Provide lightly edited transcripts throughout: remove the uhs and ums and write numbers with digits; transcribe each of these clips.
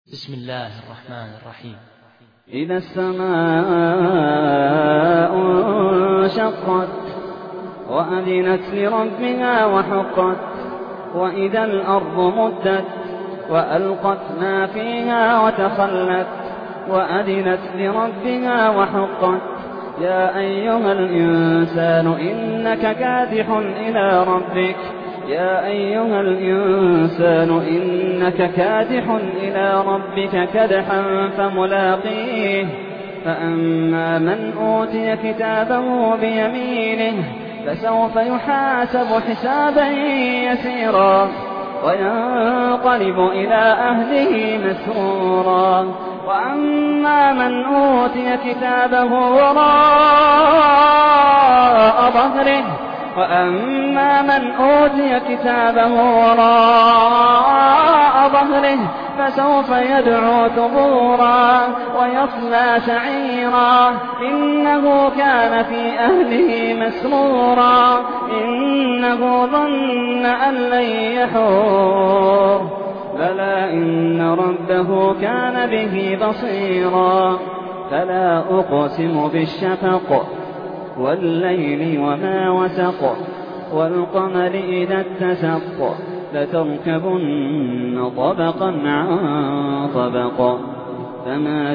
بسم الله الرحمن الرحيم. إذا السماء انشقت وأذنت لربها وحقت وإذا الأرض مدت وألقت ما فيها وتخلت وأذنت لربها وحقت يا أيها الإنسان إنك كادح إلى ربك يا أيها الإنسان إنك كادح إلى ربك كدحا فملاقيه فأما من أوتي كتابه بيمينه فسوف يحاسب حسابا يسيرا وينقلب إلى أهله مسرورا وأما من أوتي كتابه وراء ظهره فسوف يدعو ثبورا ويصلى سعيرا إنه كان في أهله مسرورا إنه ظن أن لن يحور بلى إن ربه كان به بصيرا فلا أقسم بالشفق والليل وما وسق والقمر إذا اتسق لتركبن طبقا عن طبق فما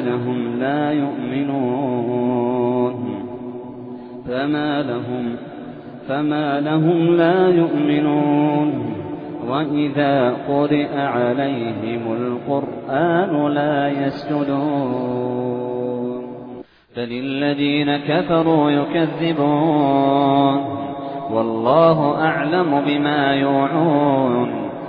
لهم لا يؤمنون وإذا قرئ عليهم القرآن لا يسجدون بل الذين كفروا يكذبون والله أعلم بما يوعون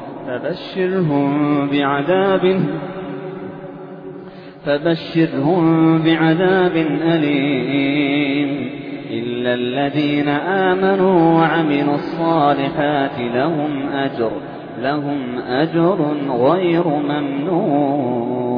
فبشرهم بعذاب أليم إلا الذين آمنوا وعملوا الصالحات لهم أجر غير ممنون.